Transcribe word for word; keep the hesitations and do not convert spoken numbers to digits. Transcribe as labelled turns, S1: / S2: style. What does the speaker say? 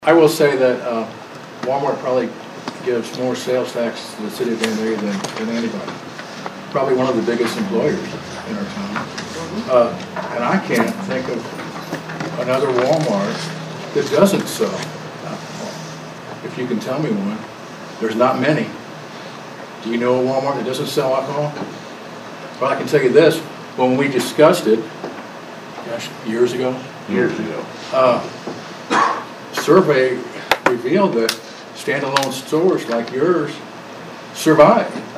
S1: I will say that uh, Walmart probably gives more sales tax to the city of Van Nuys than, than anybody. Probably one of the biggest employers in our town. Uh, and I can't think of another Walmart that doesn't sell alcohol. If you can tell me one, there's not many. Do you know a Walmart that doesn't sell alcohol? Well, I can tell you this, when we discussed it, gosh, years ago?
S2: Years ago.
S1: Uh, survey revealed that standalone stores like yours survive.